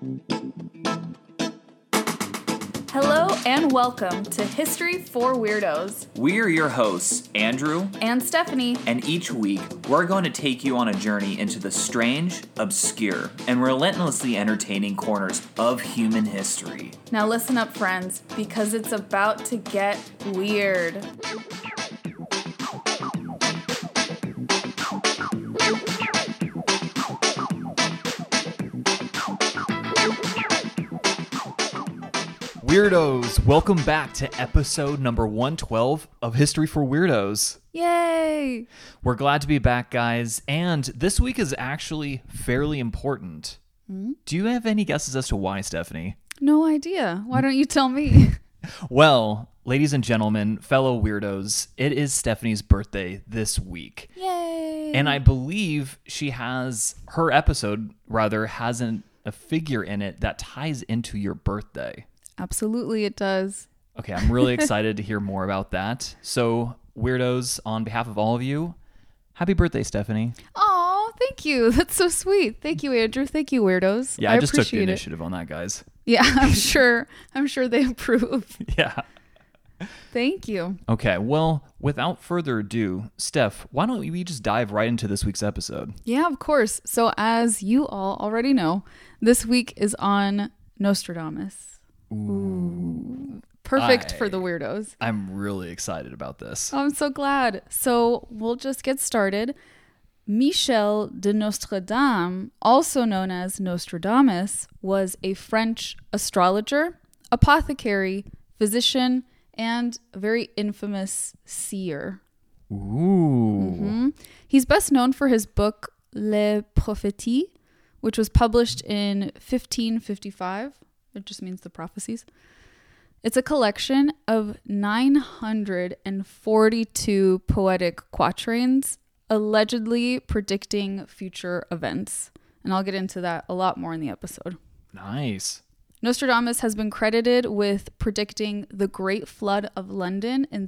Hello and welcome to History for Weirdos. We're your hosts, Andrew and Stephanie. And each week, we're going to take you on a journey into the strange, obscure, and relentlessly entertaining corners of human history. Now listen up, friends, because it's about to get weird. Weirdos, welcome back to episode number 112 of History for Weirdos. Yay! We're glad to be back, guys, and this week is actually fairly important. Do you have any guesses as to why, Stephanie? No idea. Why don't you tell me? Well, ladies and gentlemen, fellow weirdos, it is Stephanie's birthday this week. Yay! And I believe her episode has a figure in it that ties into your birthday. Absolutely, it does. Okay, I'm really excited to hear more about that. So, weirdos, on behalf of all of you, happy birthday, Stephanie. Oh, thank you. That's so sweet. Thank you, Andrew. Thank you, weirdos. Yeah, I just took the initiative on that, guys. Yeah, I'm sure they approve. Yeah. Thank you. Okay, well, without further ado, Steph, why don't we just dive right into this week's episode? Yeah, of course. So, as you all already know, this week is on Nostradamus. Ooh. Perfect for the weirdos. I'm really excited about this. Oh, I'm so glad. So we'll just get started. Michel de Nostradame, also known as Nostradamus, was a French astrologer, apothecary, physician, and a very infamous seer. Ooh. Mm-hmm. He's best known for his book Les Prophéties, which was published in 1555. It just means the prophecies. It's a collection of 942 poetic quatrains, allegedly predicting future events. And I'll get into that a lot more in the episode. Nice. Nostradamus has been credited with predicting the Great Flood of London in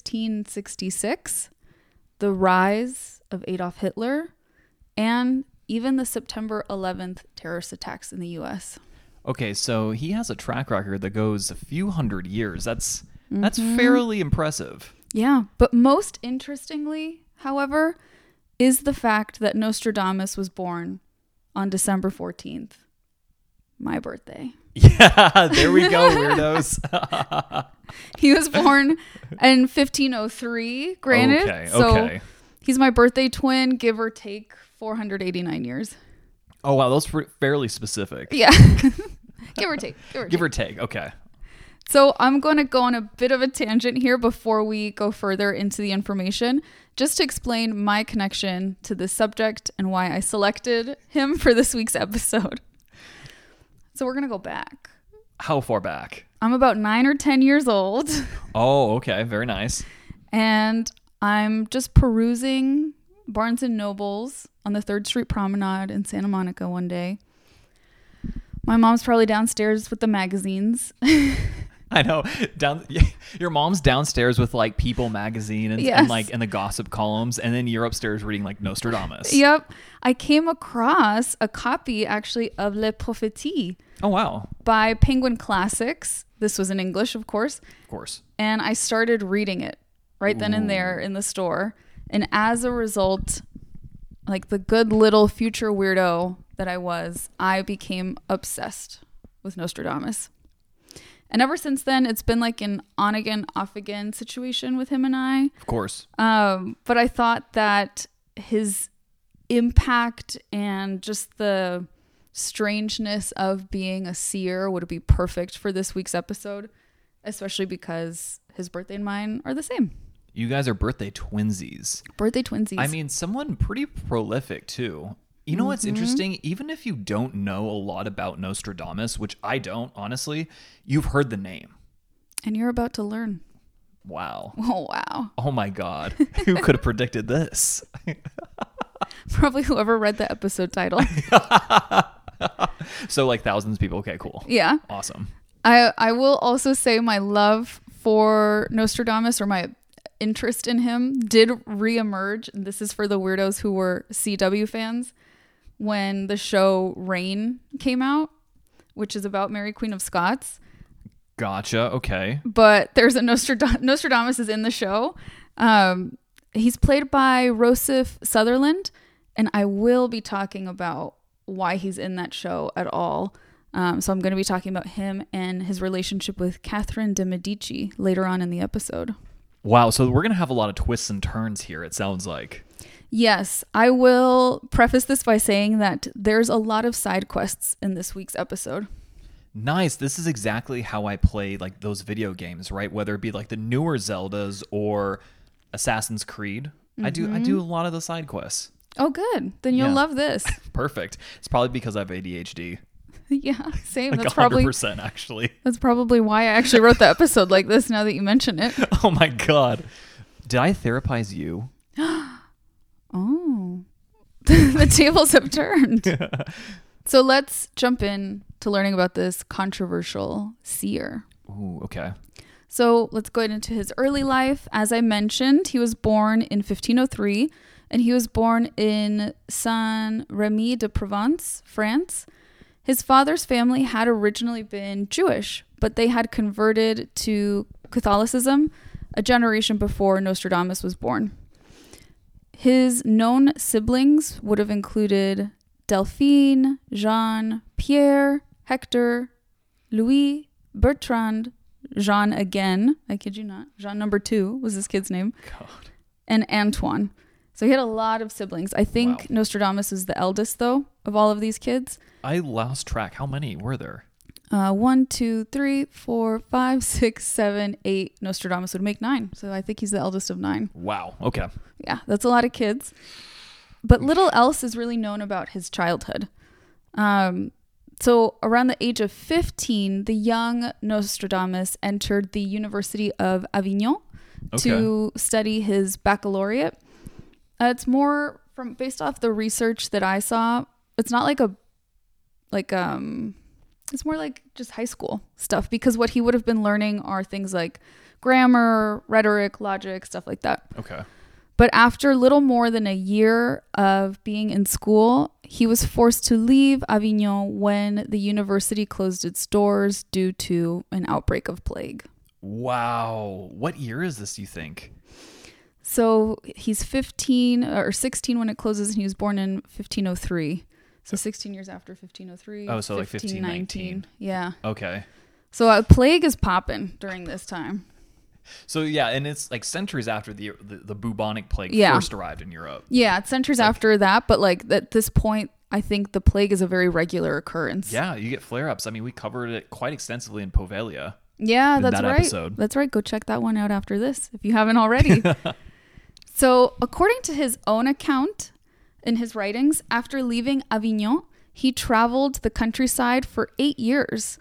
1666, the rise of Adolf Hitler, and even the September 11th terrorist attacks in the U.S. Okay, so he has a track record that goes a few hundred years. That's fairly impressive. Yeah, but most interestingly, however, is the fact that Nostradamus was born on December 14th, my birthday. Yeah, there we go, weirdos. He was born in 1503, granted. Okay. So he's my birthday twin, give or take 489 years. Oh, wow, those are fairly specific. Yeah. Give or take. Give or take. Okay. So I'm going to go on a bit of a tangent here before we go further into the information, just to explain my connection to this subject and why I selected him for this week's episode. So we're going to go back. How far back? I'm about 9 or 10 years old. Oh, okay. Very nice. And I'm just perusing Barnes & Noble's on the 3rd Street Promenade in Santa Monica one day. My mom's probably downstairs with the magazines. I know. Your mom's downstairs with like People magazine and the gossip columns, and then you're upstairs reading like Nostradamus. Yep. I came across a copy actually of Les Prophéties. Oh, wow. By Penguin Classics. This was in English, of course. Of course. And I started reading it right then and there in the store. And as a result, like the good little future weirdo that I became obsessed with Nostradamus. And ever since then, it's been like an on again, off again situation with him and I. Of course. But I thought that his impact and just the strangeness of being a seer would be perfect for this week's episode, especially because his birthday and mine are the same. You guys are birthday twinsies. Birthday twinsies. I mean, someone pretty prolific too. You know what's interesting? Even if you don't know a lot about Nostradamus, which I don't, honestly, you've heard the name. And you're about to learn. Wow. Oh, wow. Oh, my God. Who could have predicted this? Probably whoever read the episode title. So, like, thousands of people. Okay, cool. Yeah. Awesome. I will also say my love for Nostradamus, or my interest in him, did reemerge. And this is for the weirdos who were CW fans. When the show Reign came out, which is about Mary Queen of Scots. Gotcha. Okay. But there's a Nostradamus is in the show. He's played by Rossif Sutherland, and I will be talking about why he's in that show at all. So I'm going to be talking about him and his relationship with Catherine de Medici later on in the episode. Wow. So we're going to have a lot of twists and turns here, it sounds like. Yes, I will preface this by saying that there's a lot of side quests in this week's episode. Nice. This is exactly how I play like those video games, right? Whether it be like the newer Zeldas or Assassin's Creed. I do a lot of the side quests. Oh, good. Then you'll love this. Perfect. It's probably because I have ADHD. Yeah, same. Like That's 100% actually. That's probably why I actually wrote the episode like this now that you mention it. Oh my God. Did I therapize you? Oh, the tables have turned. So let's jump in to learning about this controversial seer. Ooh, okay. So let's go into his early life. As I mentioned, he was born in 1503, and he was born in Saint-Rémy de Provence, France. His father's family had originally been Jewish, but they had converted to Catholicism a generation before Nostradamus was born. His known siblings would have included Delphine, Jean, Pierre, Hector, Louis, Bertrand, Jean again, I kid you not, Jean number 2 was his kid's name, God. and Antoine. So he had a lot of siblings. I think Nostradamus is the eldest, though, of all of these kids. I lost track. How many were there? 1, 2, 3, 4, 5, 6, 7, 8. Nostradamus would make 9. So I think he's the eldest of 9. Wow. Okay. Yeah, that's a lot of kids. But little else is really known about his childhood. So around the age of 15, the young Nostradamus entered the University of Avignon to study his baccalaureate. It's more based off the research that I saw. It's not it's more like just high school stuff, because what he would have been learning are things like grammar, rhetoric, logic, stuff like that. Okay. But after little more than a year of being in school, he was forced to leave Avignon when the university closed its doors due to an outbreak of plague. Wow. What year is this, you think? So he's 15 or 16 when it closes, and he was born in 1503. So 16 years after 1503. Oh, so like 1519. Yeah. Okay. So a plague is popping during this time. So yeah, and it's like centuries after the bubonic plague first arrived in Europe. Yeah, it's centuries after that, but like at this point, I think the plague is a very regular occurrence. Yeah, you get flare-ups. I mean, we covered it quite extensively in Poveglia. Yeah, that's right. Episode. That's right. Go check that one out after this if you haven't already. So according to his own account in his writings, after leaving Avignon, he traveled the countryside for 8 years.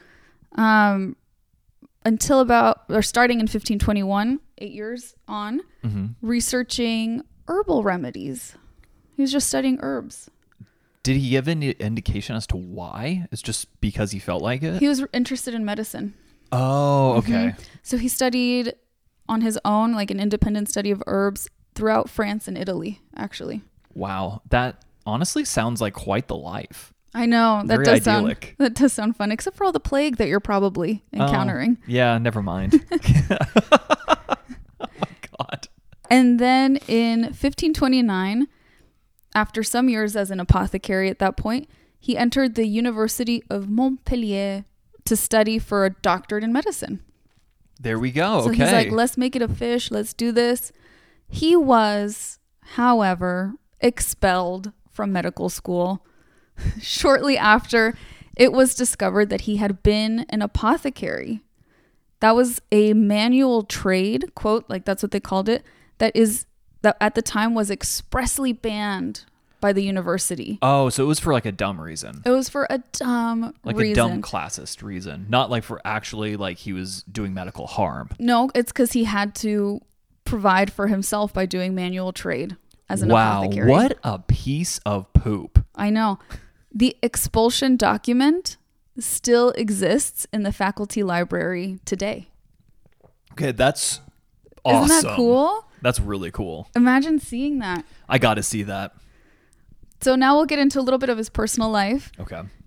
Until starting in 1521, 8 years on, researching herbal remedies. He was just studying herbs. Did he give any indication as to why? It's just because he felt like it? He was interested in medicine. Oh, okay. So he studied on his own, like an independent study of herbs throughout France and Italy, actually. Wow. That honestly sounds like quite the life. I know. That Very does idyllic. that does sound fun, except for all the plague that you're probably encountering. Yeah, never mind. Oh my God. And then in 1529, after some years as an apothecary at that point, he entered the University of Montpellier to study for a doctorate in medicine. There we go. So okay. he's like, let's make it a fish. Let's do this. He was, however, expelled from medical school shortly after it was discovered that he had been an apothecary. That was a manual trade, quote, like that's what they called it, that at the time was expressly banned by the university. Oh, so it was for like a dumb reason. It was for a dumb like reason. a dumb classist reason. Not like for actually like he was doing medical harm. No, it's because he had to provide for himself by doing manual trade as an apothecary. Wow, what a piece of poop. I know. The expulsion document still exists in the faculty library today. Okay, that's awesome. Isn't that cool? That's really cool. Imagine seeing that. I got to see that. So now we'll get into a little bit of his personal life. Okay.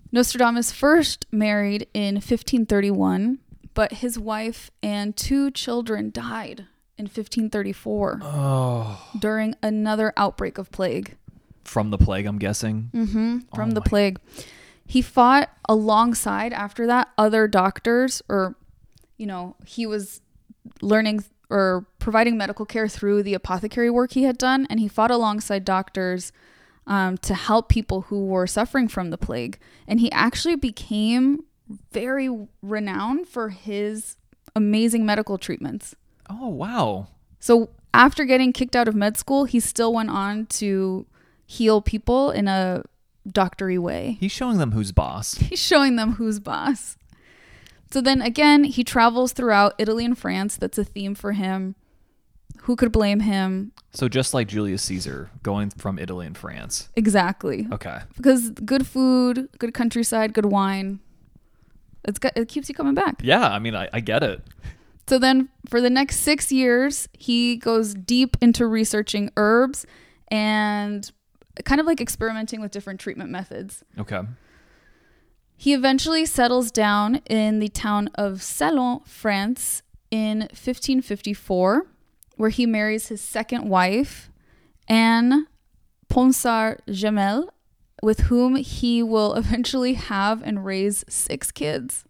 Nostradamus first married in 1531, but his wife and 2 children died in 1534 during another outbreak of plague. From the plague, I'm guessing. From the plague. He fought alongside, after that, other doctors, or, he was learning or providing medical care through the apothecary work he had done, and he fought alongside doctors to help people who were suffering from the plague. And he actually became very renowned for his amazing medical treatments. Oh, wow. So after getting kicked out of med school, he still went on to heal people in a doctory way. He's showing them who's boss. He's showing them who's boss. So then again, he travels throughout Italy and France. That's a theme for him. Who could blame him? So just like Julius Caesar, going from Italy and France. Exactly. Okay. Because good food, good countryside, good wine, it keeps you coming back. Yeah, I mean, I get it. So then for the next 6 years, he goes deep into researching herbs and kind of like experimenting with different treatment methods. Okay. He eventually settles down in the town of Salon, France in 1554, where he marries his second wife, Anne Ponsard-Jamel, with whom he will eventually have and raise 6 kids.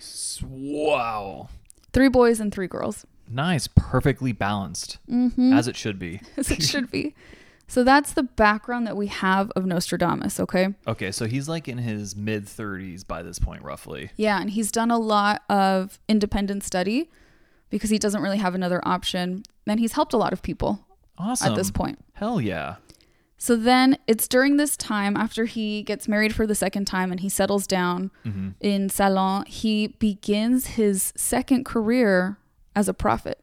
Wow. 3 boys and 3 girls. Nice. Perfectly balanced. As it should be. As it should be. So that's the background that we have of Nostradamus, okay? Okay, so he's like in his mid-30s by this point, roughly. Yeah, and he's done a lot of independent study because he doesn't really have another option. And he's helped a lot of people at this point. Hell yeah. So then it's during this time, after he gets married for the second time and he settles down in Salon, he begins his second career as a prophet.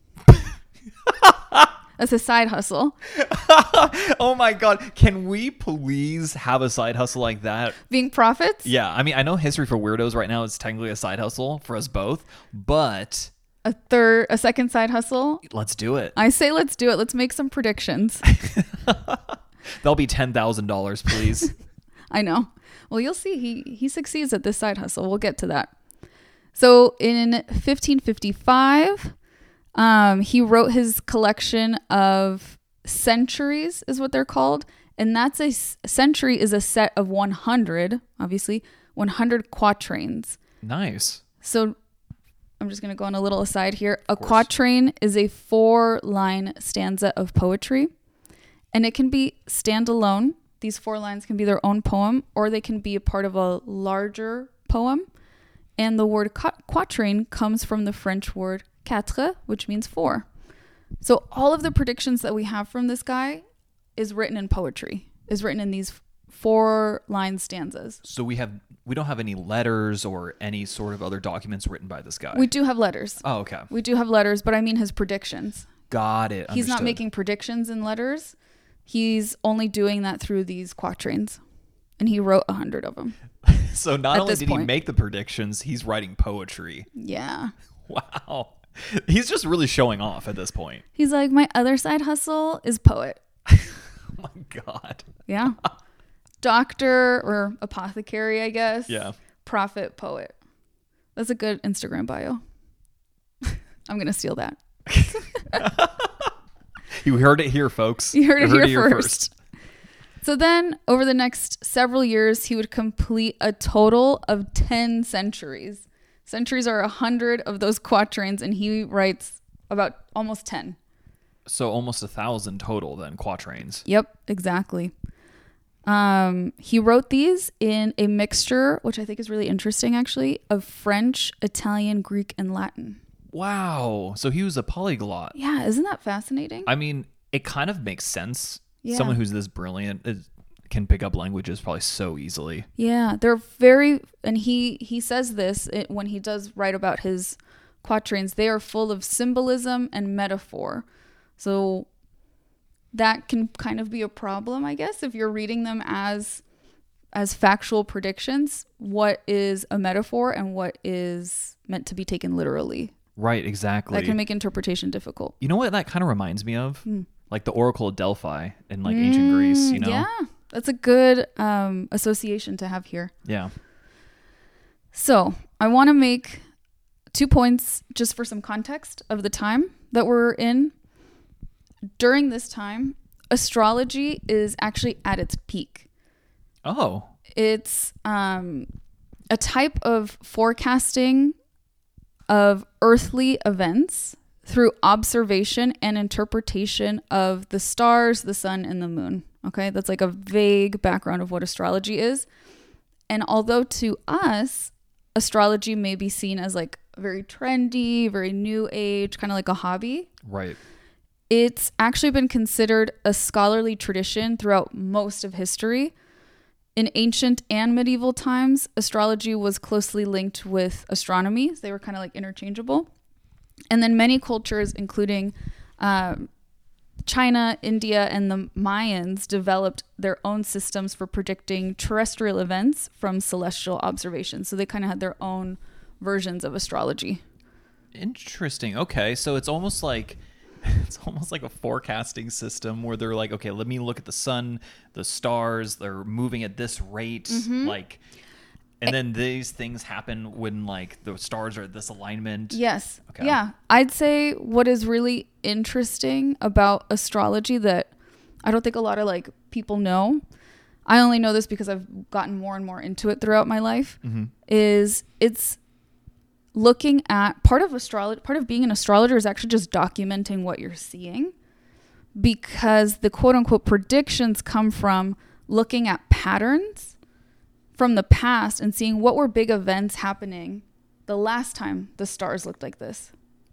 As a side hustle. Oh my God. Can we please have a side hustle like that? Being prophets? Yeah. I mean, I know History for Weirdos right now is technically a side hustle for us both, but A second side hustle? let's do it. I say let's do it. Let's make some predictions. That'll be $10,000, please. I know. Well, you'll see. He succeeds at this side hustle. We'll get to that. So in 1555, he wrote his collection of centuries, is what they're called. And that's a century is a set of 100, obviously, 100 quatrains. Nice. So I'm just going to go on a little aside here. A quatrain is a 4-line stanza of poetry. And it can be standalone. These 4 lines can be their own poem, or they can be a part of a larger poem. And the word quatrain comes from the French word quatre, which means 4. So all of the predictions that we have from this guy is written in poetry, is written in these 4-line stanzas. So we don't have any letters or any sort of other documents written by this guy. We do have letters. Oh, okay. We do have letters, but I mean his predictions. Got it. He's not Understood. making predictions in letters. He's only doing that through these quatrains. And he wrote 100 of them. So not only this did he point. make the predictions, he's writing poetry. Yeah. Wow. He's just really showing off at this point. He's like, my other side hustle is poet. Oh my God. Yeah. Doctor or apothecary, I guess. Yeah. Prophet, poet. That's a good Instagram bio. I'm going to steal that. You heard it here, folks. You heard it here first. So then, over the next several years, he would complete a total of 10 centuries. Centuries are 100 of those quatrains, and he writes about almost 10. So almost 1,000 total then, quatrains. Yep, exactly. He wrote these in a mixture, which I think is really interesting, actually, of French, Italian, Greek, and Latin. Wow. So he was a polyglot. Yeah, isn't that fascinating? I mean, it kind of makes sense. Yeah. Someone who's this brilliant can pick up languages probably so easily. Yeah, they're very, and he says this when he does write about his quatrains. They are full of symbolism and metaphor. So that can kind of be a problem, I guess, if you're reading them as factual predictions. What is a metaphor and what is meant to be taken literally? Right, exactly. That can make interpretation difficult. You know what that kind of reminds me of? Like the Oracle of Delphi in like ancient Greece, you know? Yeah, that's a good association to have here. Yeah. So I want to make 2 points just for some context of the time that we're in. During this time, astrology is actually at its peak. Oh. It's a type of forecasting of earthly events through observation and interpretation of the stars, the sun, and the moon. Okay, that's like a vague background of what astrology is. And although to us, astrology may be seen as like very trendy, very new age, kind of like a hobby. Right. It's actually been considered a scholarly tradition throughout most of history. In ancient and medieval times, astrology was closely linked with astronomy. They were kind of like interchangeable. And then many cultures, including China, India, and the Mayans, developed their own systems for predicting terrestrial events from celestial observations. So they kind of had their own versions of astrology. Interesting. Okay, so it's almost like a forecasting system where they're like, okay, let me look at the sun, the stars, they're moving at this rate, like, and then these things happen when like the stars are at this alignment. Yes. Okay. Yeah. I'd say what is really interesting about astrology that I don't think a lot of like people know, I only know this because I've gotten more and more into it throughout my life, is it's looking at part of being an astrologer is actually just documenting what you're seeing, because the quote unquote predictions come from looking at patterns from the past and seeing what were big events happening the last time the stars looked like this.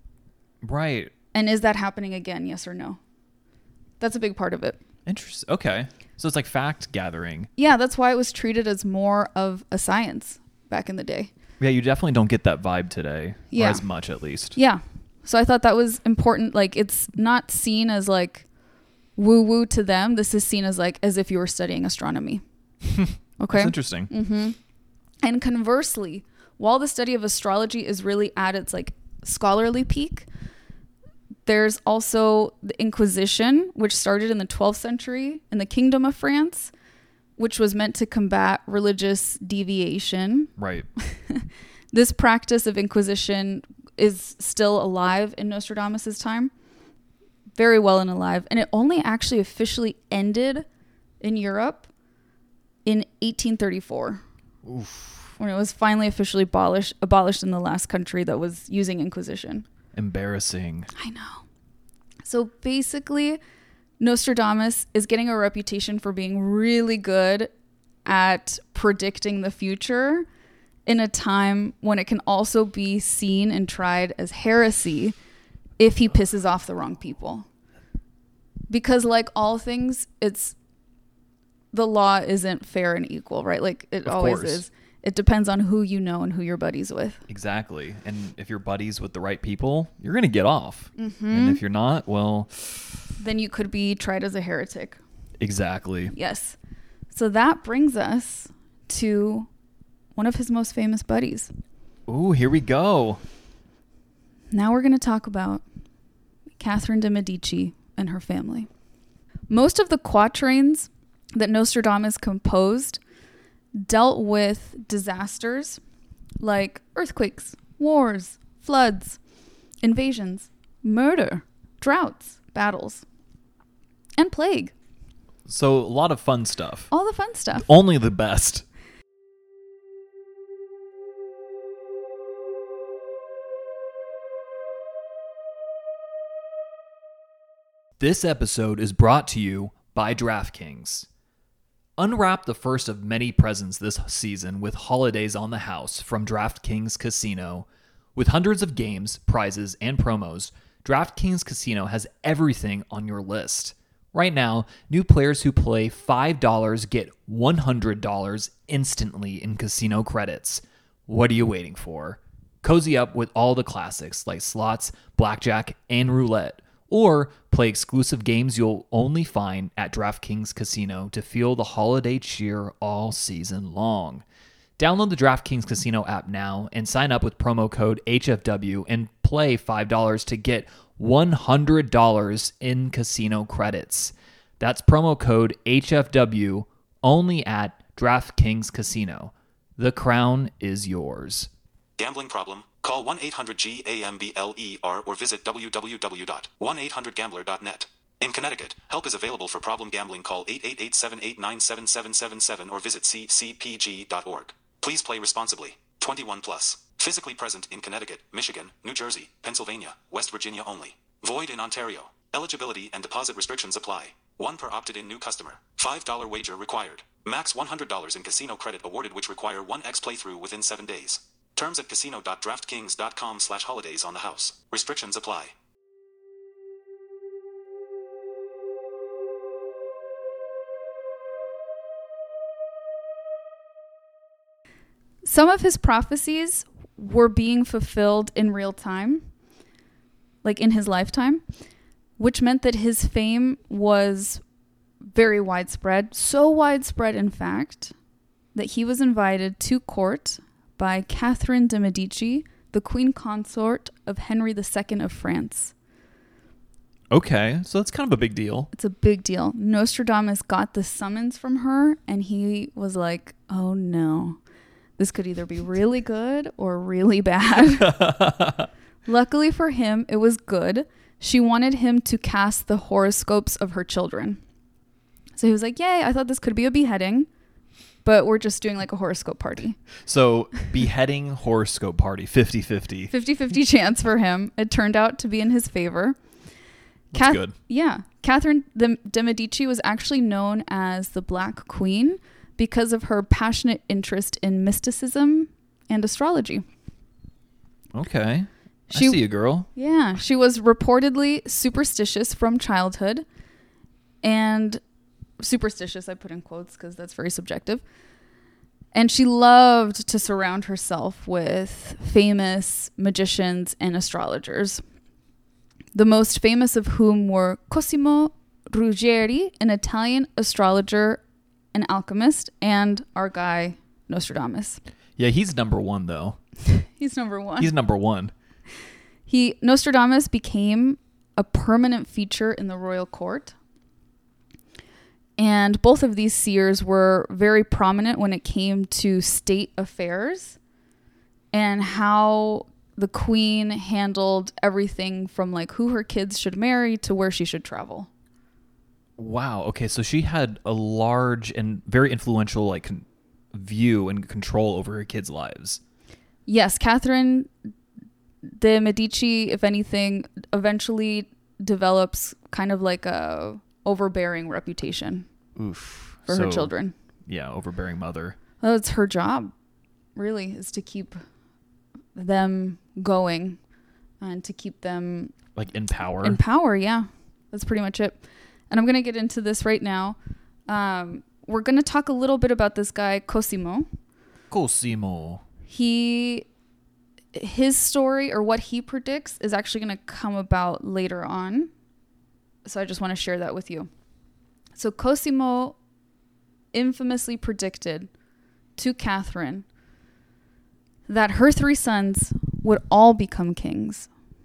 Right. And is that happening again? Yes or no? That's a big part of it. Interesting. Okay. So it's like fact gathering. Yeah, that's why it was treated as more of a science back in the day. Yeah, you definitely don't get that vibe today. Yeah. Or as much, at least. Yeah. So I thought that was important. Like, it's not seen as like woo-woo to them. This is seen as like as if you were studying astronomy. Okay. That's interesting. And conversely, while the study of astrology is really at its like scholarly peak, there's also the Inquisition, which started in the 12th century in the Kingdom of France, which was meant to combat religious deviation. Right. This practice of Inquisition is still alive in Nostradamus' time, very well and alive. And it only actually officially ended in Europe in 1834. Oof. When it was finally officially abolished in the last country that was using Inquisition. Embarrassing. I know. So basically, Nostradamus is getting a reputation for being really good at predicting the future in a time when it can also be seen and tried as heresy if he pisses off the wrong people. Because like all things, the law isn't fair and equal, right? Like it always is. It depends on who you know and who you're buddies with. Exactly. And if you're buddies with the right people, you're going to get off. And if you're not, well... then you could be tried as a heretic. Exactly. Yes. So that brings us to one of his most famous buddies. Ooh, here we go. Now we're going to talk about Catherine de Medici and her family. Most of the quatrains that Nostradamus composed dealt with disasters like earthquakes, wars, floods, invasions, murder, droughts, battles, and plague. So a lot of fun stuff. All the fun stuff. Only the best. This episode is brought to you by DraftKings. Unwrap the first of many presents this season with holidays on the house from DraftKings Casino. With hundreds of games, prizes, and promos, DraftKings Casino has everything on your list. Right now, new players who play $5 get $100 instantly in casino credits. What are you waiting for? Cozy up with all the classics like slots, blackjack, and roulette. Or play exclusive games you'll only find at DraftKings Casino to feel the holiday cheer all season long. Download the DraftKings Casino app now and sign up with promo code HFW and play $5 to get $100 in casino credits. That's promo code HFW only at DraftKings Casino. The crown is yours. Gambling problem? Call 1-800-GAMBLER or visit www.1800gambler.net. In Connecticut, help is available for problem gambling. Call 888-789-7777 or visit ccpg.org. Please play responsibly. 21 plus. Physically present in Connecticut, Michigan, New Jersey, Pennsylvania, West Virginia only. Void in Ontario. Eligibility and deposit restrictions apply. 1 per opted-in new customer. $5 wager required. Max $100 in casino credit awarded, which require 1x playthrough within 7 days. Terms at casino.draftkings.com/holidays on the house. Restrictions apply. Some of his prophecies were being fulfilled in real time, like in his lifetime, which meant that his fame was very widespread. So widespread, in fact, that he was invited to court by Catherine de' Medici, the queen consort of Henry II of France. Okay, so that's kind of a big deal. It's a big deal. Nostradamus got the summons from her, and he was like, oh no, this could either be really good or really bad. Luckily for him, it was good. She wanted him to cast the horoscopes of her children. So he was like, yay, I thought this could be a beheading, but we're just doing like a horoscope party. So beheading horoscope party, 50-50. 50-50 chance for him. It turned out to be in his favor. That's good. Yeah. Catherine de' Medici was actually known as the Black Queen because of her passionate interest in mysticism and astrology. Okay. I see you, girl. Yeah. She was reportedly superstitious from childhood. And superstitious, I put in quotes because that's very subjective. And she loved to surround herself with famous magicians and astrologers, the most famous of whom were Cosimo Ruggeri, an Italian astrologer and alchemist, and our guy Nostradamus. Yeah, he's number one, though. He's number one. He's number one. Nostradamus became a permanent feature in the royal court. And both of these seers were very prominent when it came to state affairs and how the queen handled everything from like who her kids should marry to where she should travel. Wow. Okay, so she had a large and very influential like view and control over her kids' lives. Yes, Catherine de' Medici, if anything, eventually develops kind of like a overbearing reputation. Oof. For her children. Yeah, overbearing mother. Well, it's her job, really, is to keep them going and to keep them like in power. In power, yeah. That's pretty much it. And I'm going to get into this right now. We're going to talk a little bit about this guy, Cosimo. Cosimo. His story or what he predicts is actually going to come about later on. So I just want to share that with you. So Cosimo infamously predicted to Catherine that her 3 sons would all become kings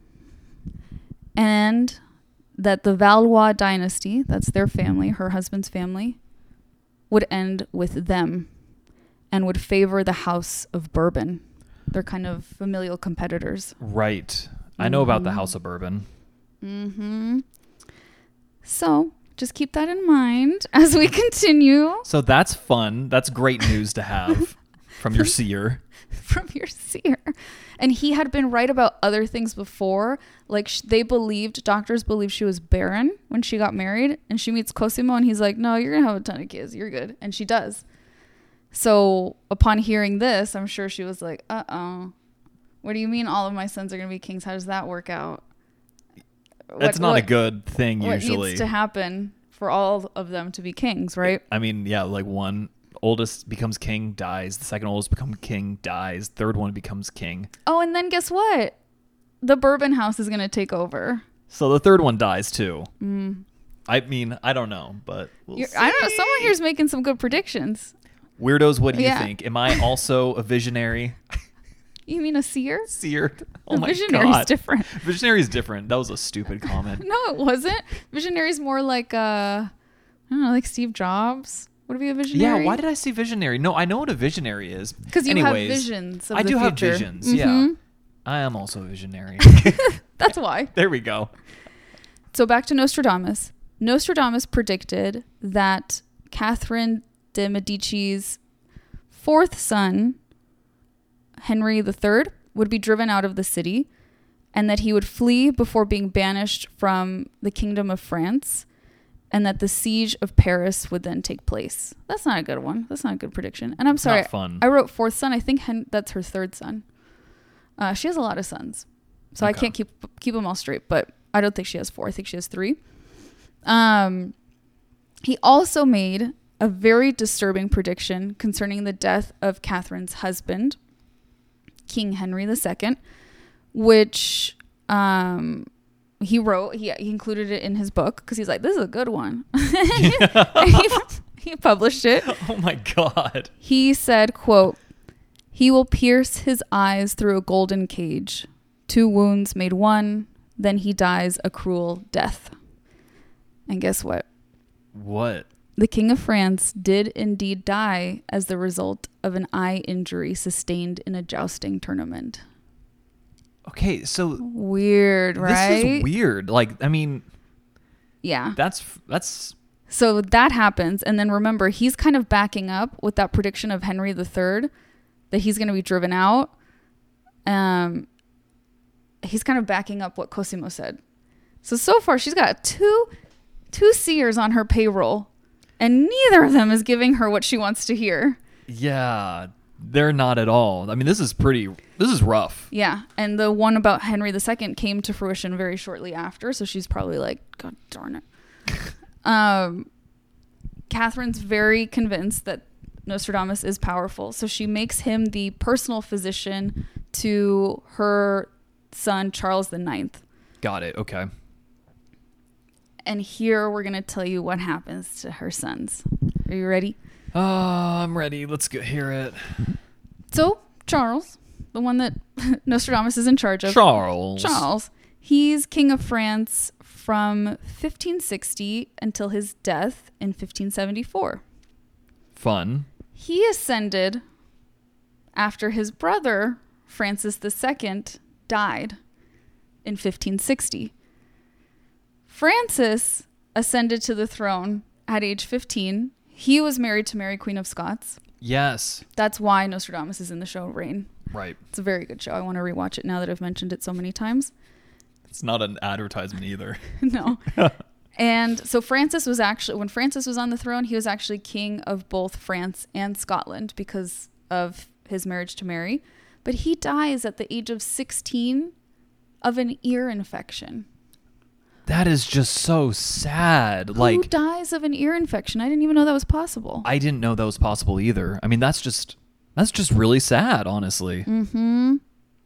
and that the Valois dynasty, that's their family, her husband's family, would end with them and would favor the House of Bourbon. They're kind of familial competitors. Right. I know about the House of Bourbon. Mm-hmm. So just keep that in mind as we continue. So that's fun. That's great news to have from your seer. From your seer. And he had been right about other things before. Like doctors believed she was barren when she got married. And she meets Cosimo and he's like, no, you're going to have a ton of kids. You're good. And she does. So upon hearing this, I'm sure she was like, uh-oh. What do you mean all of my sons are going to be kings? How does that work out? That's not a good thing usually. What needs to happen for all of them to be kings, right? I mean, yeah, like one oldest becomes king, dies. The second oldest becomes king, dies. Third one becomes king. Oh, and then guess what? The Bourbon house is going to take over. So the third one dies too. I mean, I don't know, but we'll see. I don't know. Someone here's making some good predictions. Weirdos, what do you think? Am I also a visionary? You mean a seer? Seer. Oh my Visionary's God. different. Visionary's different. That was a stupid comment. No, it wasn't. Visionary's more like, I don't know, like Steve Jobs. Would it be a visionary? Yeah, why did I say visionary? No, I know what a visionary is. Because you have visions of I the do have future. visions, yeah. I am also a visionary. That's why. There we go. So back to Nostradamus. Nostradamus predicted that Catherine de' Medici's fourth son, Henry III, would be driven out of the city and that he would flee before being banished from the Kingdom of France, and that the siege of Paris would then take place. That's not a good one. That's not a good prediction. And I'm sorry. Not fun. I wrote fourth son. I think that's her third son. She has a lot of sons, so I can't keep them all straight. But I don't think she has 4. I think she has 3. He also made a very disturbing prediction concerning the death of Catherine's husband, King Henry II, which he wrote. He included it in his book because he's like, this is a good one. He published it. Oh my God. He said, quote, "He will pierce his eyes through a golden cage. 2 wounds made 1. Then he dies a cruel death." And guess what? What? The King of France did indeed die as the result of an eye injury sustained in a jousting tournament. Okay, so Weird, right? this is weird. Like, I mean, Yeah. that's So that happens. And then remember, he's kind of backing up with that prediction of Henry III that he's going to be driven out. He's kind of backing up what Cosimo said. So far, she's got two seers on her payroll, and neither of them is giving her what she wants to hear. yeah, they're not at all. I mean, this is rough. Yeah, and the one about Henry II came to fruition very shortly after, so she's probably like, God darn it. Catherine's very convinced that Nostradamus is powerful, so she makes him the personal physician to her son, Charles IX. Got it. Okay. And here we're going to tell you what happens to her sons. Are you ready? Oh, I'm ready. Let's go hear it. So, Charles, the one that Nostradamus is in charge of. Charles. He's king of France from 1560 until his death in 1574. Fun. He ascended after his brother, Francis II, died in 1560. Francis ascended to the throne at age 15. He was married to Mary, Queen of Scots. Yes. That's why Nostradamus is in the show Reign. Right. It's a very good show. I want to rewatch it now that I've mentioned it so many times. It's not an advertisement either. No. And so when Francis was on the throne, he was actually king of both France and Scotland because of his marriage to Mary. But he dies at the age of 16 of an ear infection. That is just so sad. Who dies of an ear infection? I didn't even know that was possible. I didn't know that was possible either. I mean, that's just really sad, honestly. Mm-hmm.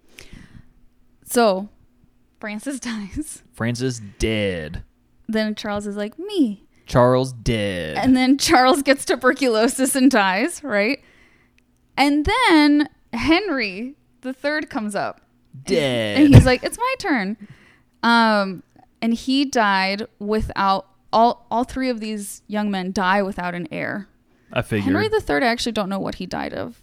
So, Francis dies. Francis dead. Then Charles is like, me. Charles dead. And then Charles gets tuberculosis and dies, right? And then Henry III comes up. Dead. And he's like, it's my turn. And he died without, all 3 of these young men die without an heir. I figured. Henry III, I actually don't know what he died of.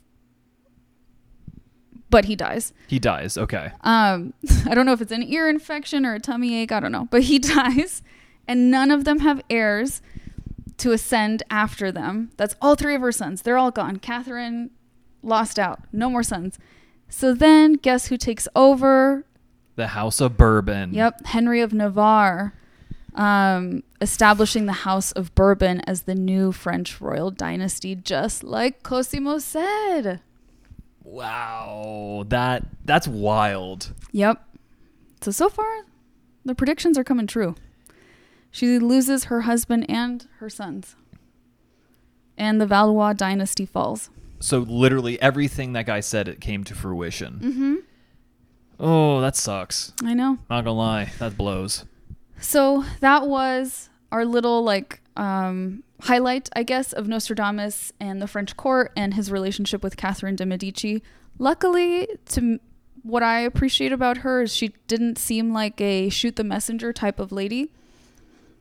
But he dies. He dies. Okay. I don't know if it's an ear infection or a tummy ache. I don't know. But he dies. And none of them have heirs to ascend after them. That's all 3 of her sons. They're all gone. Catherine lost out. No more sons. So then guess who takes over? The House of Bourbon. Yep. Henry of Navarre. Establishing the House of Bourbon as the new French royal dynasty, just like Cosimo said. Wow. That's wild. Yep. So far, the predictions are coming true. She loses her husband and her sons. And the Valois dynasty falls. So literally everything that guy said, it came to fruition. Mm-hmm. Oh, that sucks. I know. Not gonna lie. That blows. So that was our little highlight, I guess, of Nostradamus and the French court and his relationship with Catherine de' Medici. Luckily, what I appreciate about her is she didn't seem like a shoot the messenger type of lady.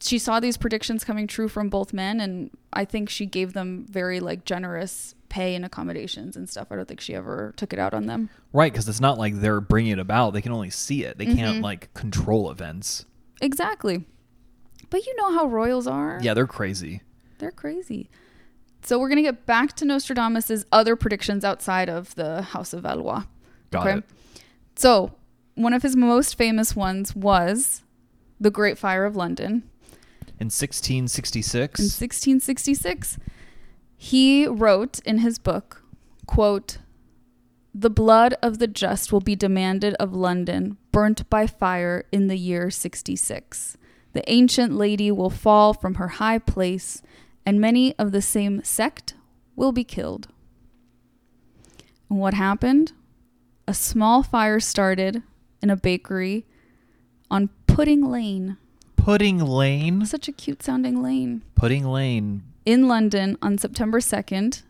she saw these predictions coming true from both men, and I think she gave them very like generous pay and accommodations and stuff. I don't think she ever took it out on them. Right, because it's not like they're bringing it about. They can only see it. They can't like control events. Exactly. But you know how royals are. Yeah, they're crazy. They're crazy. So we're going to get back to Nostradamus's other predictions outside of the House of Valois. Got it. So one of his most famous ones was the Great Fire of London. In 1666? In 1666. He wrote in his book, quote, "The blood of the just will be demanded of London, burnt by fire in the year 66. The ancient lady will fall from her high place, and many of the same sect will be killed." And what happened? A small fire started in a bakery on Pudding Lane. Pudding Lane? Such a cute sounding lane. Pudding Lane. In London on September 2nd,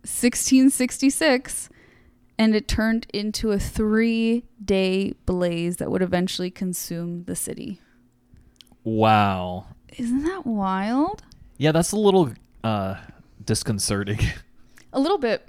1666, and it turned into a 3-day blaze that would eventually consume the city. Wow. Isn't that wild? Yeah, that's a little disconcerting. A little bit.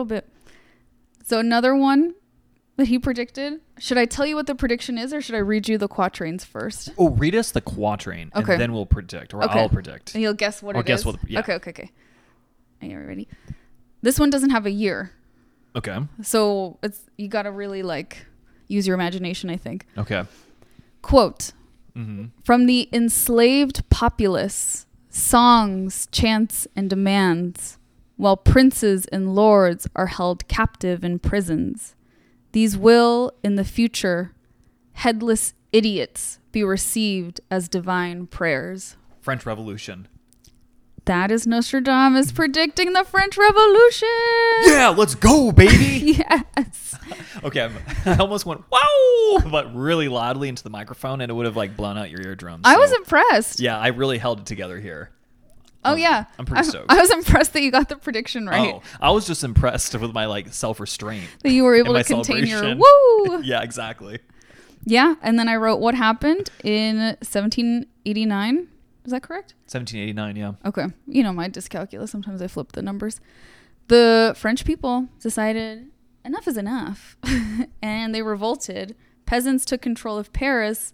So another one that he predicted. Should I tell you what the prediction is, or should I read you the quatrains first? Oh, read us the quatrain, Okay. and then we'll predict, or Okay. I'll predict. And you'll guess what Or it guess is? what- yeah. Okay. Are you ready? This one doesn't have a year. Okay. So you got to really like use your imagination, I think. Okay. Quote, Mm-hmm. "From the enslaved populace, songs, chants, and demands, while princes and lords are held captive in prisons. These will, in the future, headless idiots be received as divine prayers." French Revolution. That is Nostradamus predicting the French Revolution. Yeah, let's go, baby. Yes. Okay, I almost went, wow, but really loudly into the microphone, and it would have like blown out your eardrums. I So, was impressed. yeah, I really held it together here. Oh, yeah. I'm pretty stoked. I was impressed that you got the prediction right. Oh, I was just impressed with my like self-restraint. That you were able and to my contain your celebration. woo. Yeah, exactly. Yeah. And then I wrote what happened in 1789. Is that correct? 1789, yeah. Okay. You know, my dyscalculus. Sometimes I flip the numbers. The French people decided enough is enough. And they revolted. Peasants took control of Paris.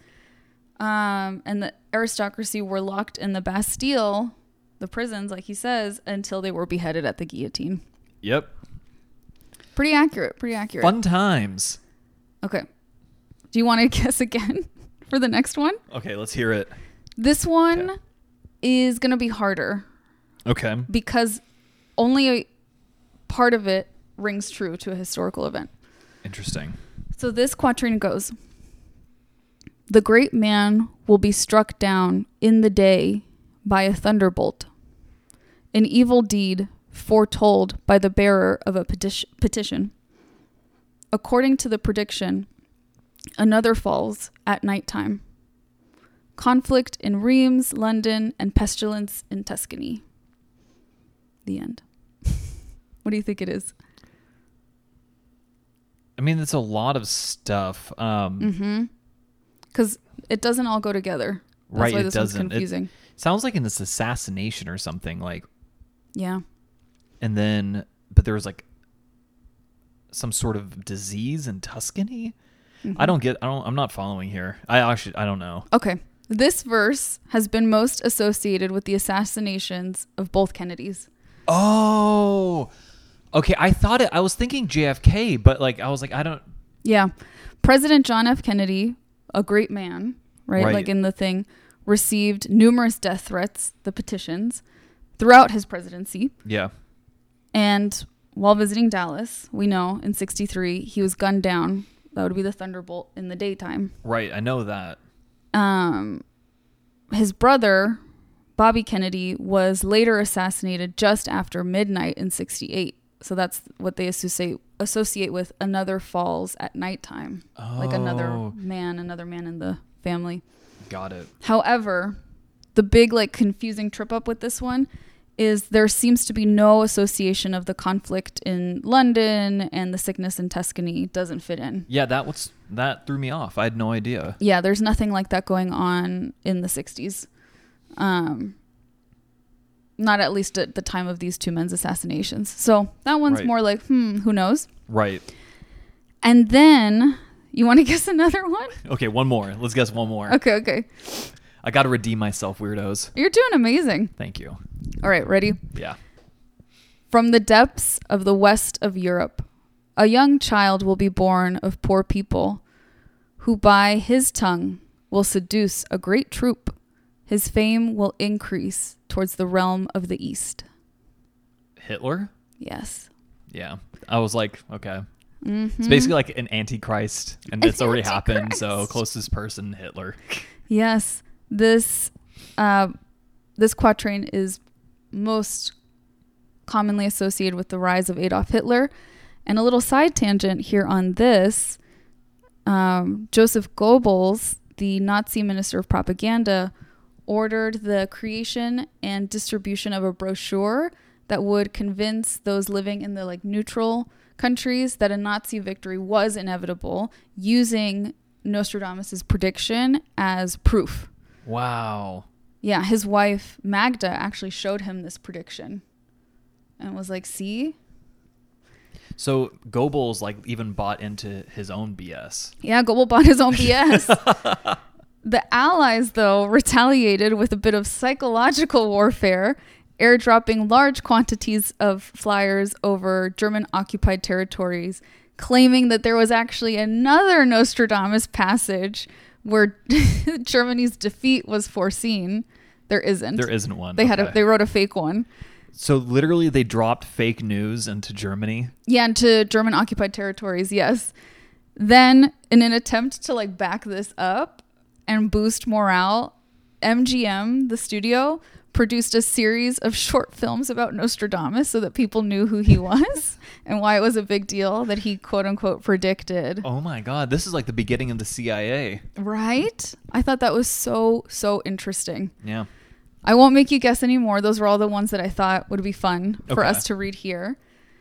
And the aristocracy were locked in the Bastille, the prisons, like he says, until they were beheaded at the guillotine. Yep. Pretty accurate. Fun times. Okay. Do you want to guess again for the next one? Okay, let's hear it. This one Okay. is going to be harder Okay. because only a part of it rings true to a historical event. Interesting. So this quatrain goes, "The great man will be struck down in the day by a thunderbolt, an evil deed foretold by the bearer of a petition. According to the prediction, another falls at nighttime. Conflict in Reims, London, and pestilence in Tuscany." The end. What do you think it is? I mean, it's a lot of stuff. Because it doesn't all go together. That's Right, why it this doesn't. one's confusing. Sounds like in this assassination or something, like, Yeah. and then, but there was like some sort of disease in Tuscany. I'm not following here. I don't know. Okay. This verse has been most associated with the assassinations of both Kennedys. Oh, okay. I was thinking JFK, but like, I was like, I don't. Yeah. President John F. Kennedy, a great man, right? Right. Like in the thing, received numerous death threats, the petitions, throughout his presidency. Yeah. And while visiting Dallas, we know in 1963, he was gunned down. That would be the thunderbolt in the daytime. Right. I know that. His brother, Bobby Kennedy, was later assassinated just after midnight in 1968. So that's what they associate with another falls at nighttime. Like another man in the family. Got it. However, the big like confusing trip up with this one is there seems to be no association of the conflict in London and the sickness in Tuscany doesn't fit in. Yeah, that threw me off. I had no idea. Yeah, there's nothing like that going on in the 60s. Not at least at the time of these two men's assassinations. So that one's Right. more like, who knows? Right. And then, you want to guess another one? Okay, one more. Let's guess one more. Okay. I got to redeem myself, weirdos. You're doing amazing. Thank you. All right, ready? Yeah. From the depths of the west of Europe, a young child will be born of poor people, who by his tongue will seduce a great troop. His fame will increase towards the realm of the East. Hitler? Yes. Yeah. I was like, okay. Mm-hmm. It's basically like an Antichrist, and it's already happened. Antichrist. So closest person, Hitler. Yes. This quatrain is most commonly associated with the rise of Adolf Hitler. And a little side tangent here on this, Joseph Goebbels, the Nazi minister of propaganda, ordered the creation and distribution of a brochure that would convince those living in the neutral countries that a Nazi victory was inevitable, using Nostradamus' prediction as proof. Wow. Yeah, his wife Magda actually showed him this prediction and was like, see? So Goebbels even bought into his own BS. Yeah, Goebbels bought his own BS. The Allies, though, retaliated with a bit of psychological warfare, airdropping large quantities of flyers over German-occupied territories, claiming that there was actually another Nostradamus passage where Germany's defeat was foreseen. There isn't. There isn't one. They wrote a fake one. So literally they dropped fake news into Germany. Yeah, into German-occupied territories, yes. Then, in an attempt to back this up and boost morale, MGM, the studio, produced a series of short films about Nostradamus so that people knew who he was and why it was a big deal that he quote-unquote predicted. Oh my God, this is like the beginning of the CIA. Right? I thought that was so interesting. Yeah. I won't make you guess anymore. Those were all the ones that I thought would be fun for Okay. us to read here.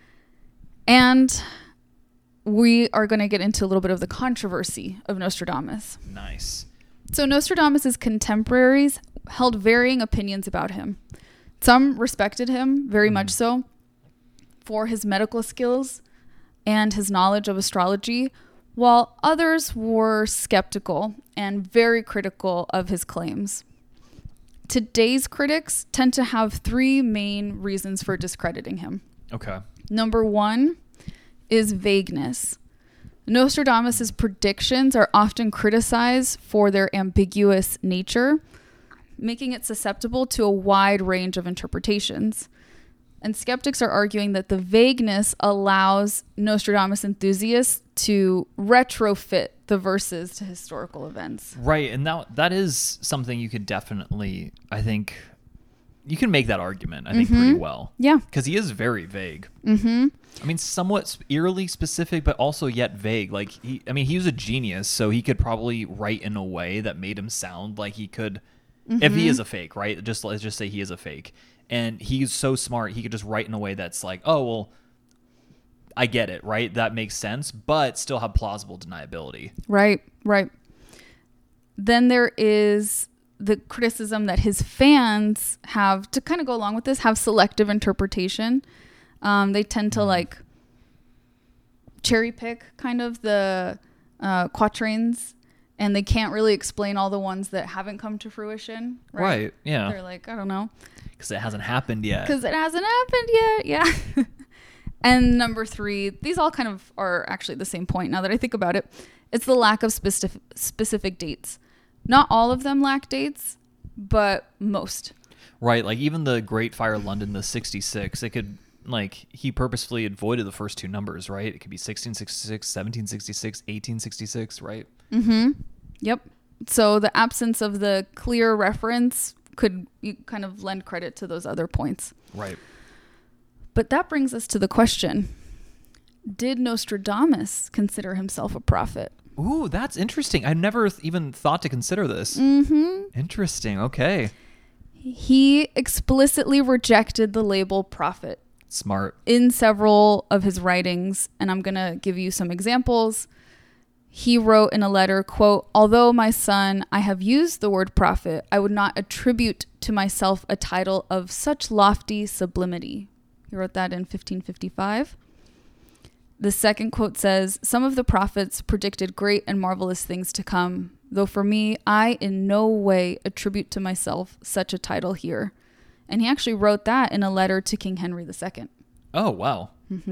And we are going to get into a little bit of the controversy of Nostradamus. Nice. So Nostradamus' contemporaries held varying opinions about him. Some respected him very much so for his medical skills and his knowledge of astrology, while others were skeptical and very critical of his claims. Today's critics tend to have three main reasons for discrediting him. Okay. Number one is vagueness. Nostradamus' predictions are often criticized for their ambiguous nature, making it susceptible to a wide range of interpretations. And skeptics are arguing that the vagueness allows Nostradamus enthusiasts to retrofit the verses to historical events. Right. And that is something you could definitely, I think, you can make that argument, I think, pretty well. Yeah. Because he is very vague. Mm-hmm. I mean, somewhat eerily specific, but also yet vague. He was a genius, so he could probably write in a way that made him sound like he could, if he is a fake, right? Let's just say he is a fake. And he's so smart, he could just write in a way that's like, oh, well, I get it, right? That makes sense, but still have plausible deniability. Right. Then there is the criticism that his fans have, to kind of go along with this, have selective interpretation. They tend to cherry pick kind of the quatrains, and they can't really explain all the ones that haven't come to fruition. Right, yeah. They're like, I don't know. Because it hasn't happened yet. Because it hasn't happened yet, yeah. And number three, these all kind of are actually the same point now that I think about it. It's the lack of specific dates. Not all of them lack dates, but most. Right, even the Great Fire of London, the 66, it could, he purposefully avoided the first two numbers, right? It could be 1666, 1766, 1866, right? Mm-hmm. Yep. So the absence of the clear reference could kind of lend credit to those other points. Right. But that brings us to the question, did Nostradamus consider himself a prophet? Ooh, that's interesting. I never even thought to consider this. Mm-hmm. Interesting. Okay. He explicitly rejected the label prophet Smart. in several of his writings, and I'm going to give you some examples. he wrote in a letter, quote, "Although, my son, I have used the word prophet, I would not attribute to myself a title of such lofty sublimity." He wrote that in 1555. The second quote says, "Some of the prophets predicted great and marvelous things to come, though for me, I in no way attribute to myself such a title here." And he actually wrote that in a letter to King Henry II. Oh, wow.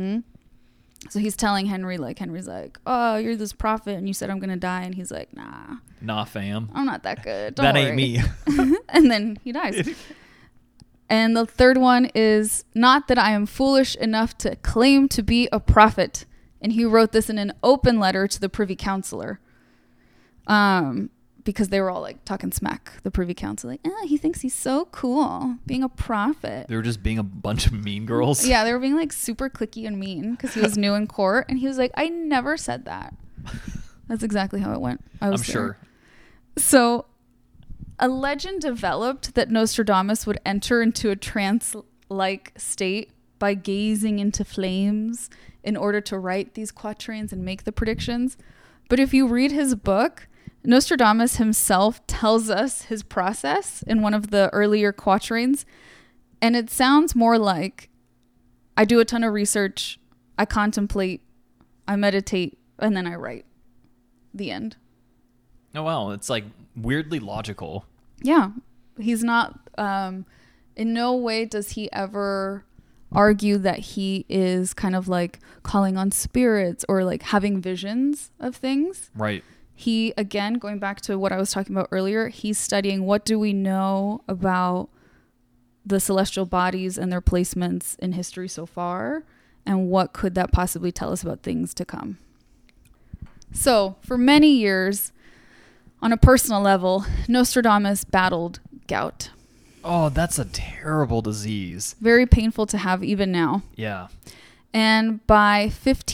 So he's telling Henry, like, Henry's like, "Oh, you're this prophet and you said I'm going to die." And he's like, "Nah, Fam. I'm not that good. Don't That worry." ain't me. And then he dies. And the third one is, "Not that I am foolish enough to claim to be a prophet." And he wrote this in an open letter to the Privy Councillor. Because they were all like talking smack, the Privy Council, like, he thinks he's so cool being a prophet. They were just being a bunch of mean girls. Yeah, they were being like super cliquey and mean because he was new in court. And he was like, "I never said that." That's exactly how it went. I'm sure. So a legend developed that Nostradamus would enter into a trance-like state by gazing into flames in order to write these quatrains and make the predictions. But if you read his book, Nostradamus himself tells us his process in one of the earlier quatrains, and it sounds more like, "I do a ton of research, I contemplate, I meditate, and then I write." The end. Oh, wow. It's like weirdly logical. Yeah. He's not, in no way does he ever argue that he is kind of like calling on spirits or like having visions of things. Right. He, again, going back to what I was talking about earlier, he's studying what do we know about the celestial bodies and their placements in history so far, and what could that possibly tell us about things to come. So, for many years, on a personal level, Nostradamus battled gout. Oh, that's a terrible disease. Very painful to have even now. Yeah. And by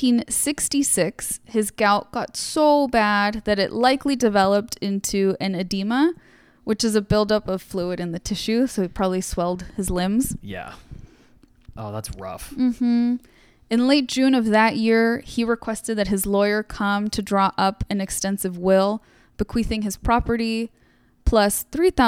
1566, his gout got so bad that it likely developed into an edema, which is a buildup of fluid in the tissue. So it probably swelled his limbs. Yeah. Oh, that's rough. In late June of that year, he requested that his lawyer come to draw up an extensive will, bequeathing his property plus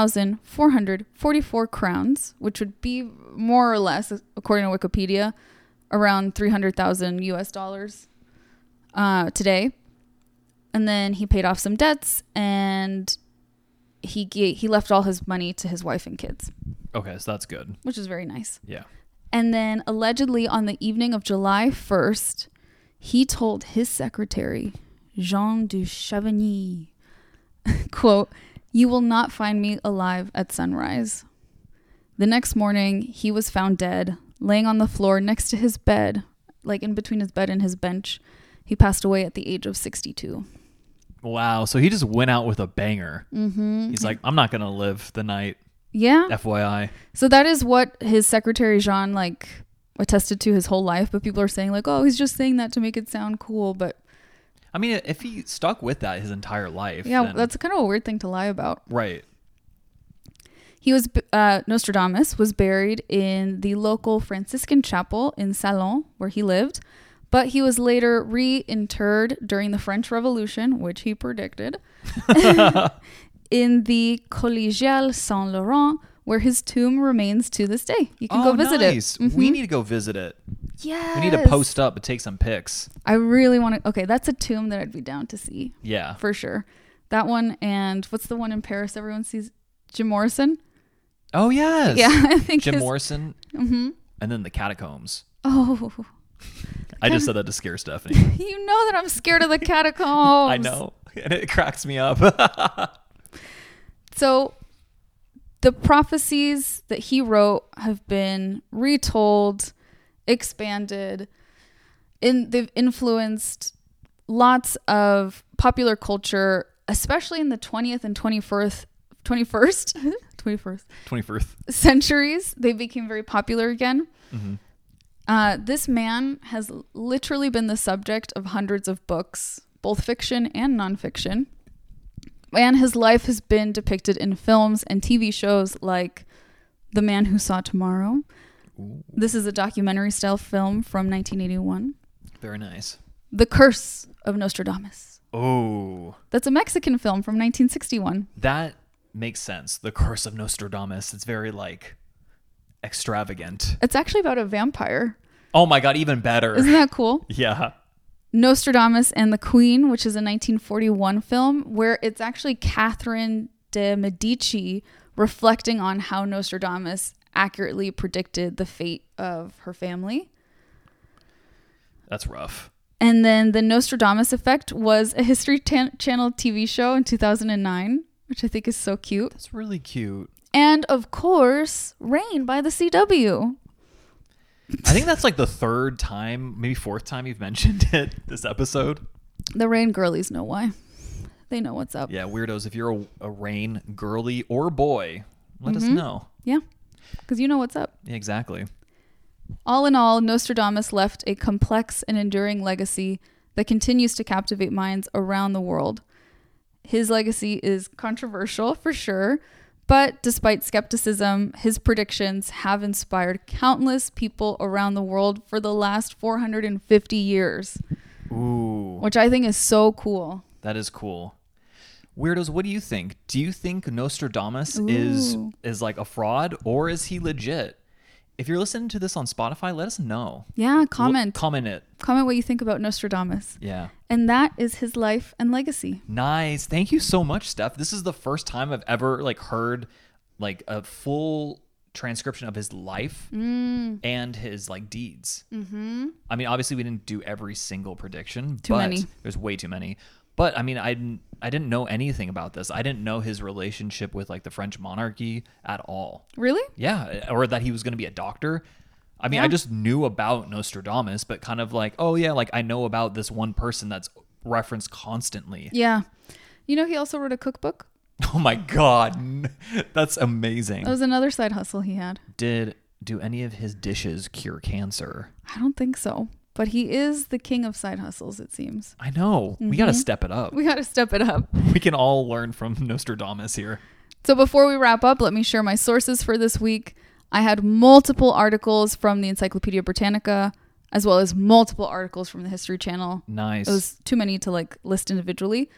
3,444 crowns, which would be more or less, according to Wikipedia, around 300,000 US dollars today. And then he paid off some debts, and he left all his money to his wife and kids. Okay, so that's good. Which is very nice. Yeah. And then allegedly on the evening of July 1st, he told his secretary, Jean de Chavigny, quote, "You will not find me alive at sunrise." The next morning, he was found dead, laying on the floor next to his bed, like in between his bed and his bench. He passed away at the age of 62. Wow. So he just went out with a banger. Mm-hmm. He's like, "I'm not going to live the night." Yeah. FYI. So that is what his secretary Jean like attested to his whole life. But people are saying like, "Oh, he's just saying that to make it sound cool." But I mean, if he stuck with that his entire life. Yeah, then... that's kind of a weird thing to lie about. Right. He was Nostradamus was buried in the local Franciscan chapel in Salon, where he lived, but he was later reinterred during the French Revolution, which he predicted, in the Collégiale Saint-Laurent, where his tomb remains to this day. You can go visit it. Mm-hmm. We need to go visit it. Yes. We need to post up and take some pics. I really want to. Okay, that's a tomb that I'd be down to see. Yeah. For sure. That one, and what's the one in Paris everyone sees? Jim Morrison? Oh, yes. Yeah, I think Jim Morrison. Mm-hmm. And then the catacombs. Oh. I just said that to scare Stephanie. You know that I'm scared of the catacombs. I know. And it cracks me up. So the prophecies that he wrote have been retold, expanded, they've influenced lots of popular culture, especially in the 20th and 21st centuries. They became very popular again. Mm-hmm. This man has literally been the subject of hundreds of books, both fiction and nonfiction. And his life has been depicted in films and TV shows like The Man Who Saw Tomorrow. Ooh. This is a documentary style film from 1981. Very nice. The Curse of Nostradamus. Oh, That's a Mexican film from 1961. that makes sense. The Curse of Nostradamus. It's very like extravagant. It's actually about a vampire. Oh my God, even better. Isn't that cool? Yeah. Nostradamus and the Queen, which is a 1941 film where it's actually Catherine de Medici reflecting on how Nostradamus accurately predicted the fate of her family. That's rough. And then The Nostradamus Effect was a History Channel TV show in 2009, which I think is so cute. That's really cute. And of course, Rain by the CW. I think that's like the third time, maybe fourth time you've mentioned it this episode. The Rain girlies know why. They know what's up. Yeah, weirdos, if you're a Rain girly or boy, let us know. Yeah, because you know what's up. Yeah, exactly. All in all, Nostradamus left a complex and enduring legacy that continues to captivate minds around the world. His legacy is controversial for sure, but despite skepticism, his predictions have inspired countless people around the world for the last 450 years, Ooh, which I think is so cool. that is cool. Weirdos, what do you think? Do you think Nostradamus is like a fraud, or is he legit? If you're listening to this on Spotify, let us know. Yeah, comment. Comment it. Comment what you think about Nostradamus. Yeah. And that is his life and legacy. Nice. Thank you so much, Steph. This is the first time I've ever like heard like a full transcription of his life and his like deeds. Mm-hmm. I mean, obviously we didn't do every single prediction, Too but many. there's way too many. But I mean, I didn't know anything about this. I didn't know his relationship with like the French monarchy at all. Really? Yeah, or that he was going to be a doctor. I mean, Yeah. I just knew about Nostradamus, but kind of like, oh yeah, like I know about this one person that's referenced constantly. Yeah. You know, he also wrote a cookbook. Oh my God, that's amazing. That was another side hustle he had. Do any of his dishes cure cancer? I don't think so. But he is the king of side hustles, it seems. I know. We got to step it up. We got to step it up. We can all learn from Nostradamus here. So before we wrap up, let me share my sources for this week. I had multiple articles from the Encyclopedia Britannica, as well as multiple articles from the History Channel. Nice. It was too many to like list individually.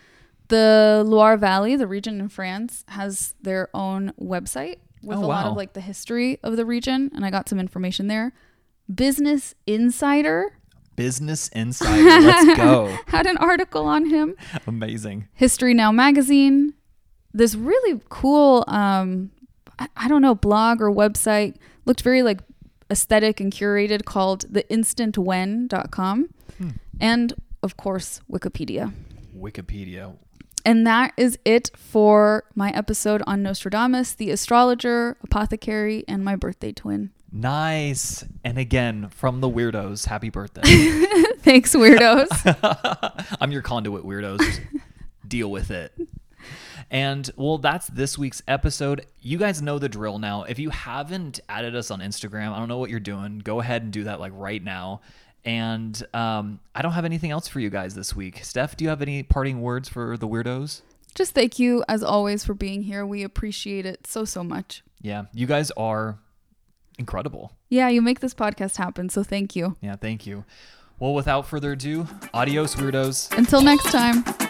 The Loire Valley, the region in France, has their own website with a lot of like the history of the region, and I got some information there. Business Insider Business Insider. Let's go. had an article on him. Amazing. History Now magazine, this really cool I don't know, blog or website, looked very like aesthetic and curated, called theinstantwhen.com. And of course Wikipedia. And that is it for my episode on Nostradamus, the astrologer, apothecary, and my birthday twin. Nice. And again, from the weirdos, happy birthday. Thanks, weirdos. I'm your conduit, weirdos. Just deal with it. And well, that's this week's episode. You guys know the drill now. If you haven't added us on Instagram, I don't know what you're doing. Go ahead and do that like right now. And I don't have anything else for you guys this week. Steph, do you have any parting words for the weirdos? Just thank you, as always, for being here. We appreciate it so, so much. Yeah, you guys are incredible. Yeah, you make this podcast happen, so thank you. Yeah, thank you. Well, without further ado, adios, weirdos. Until next time.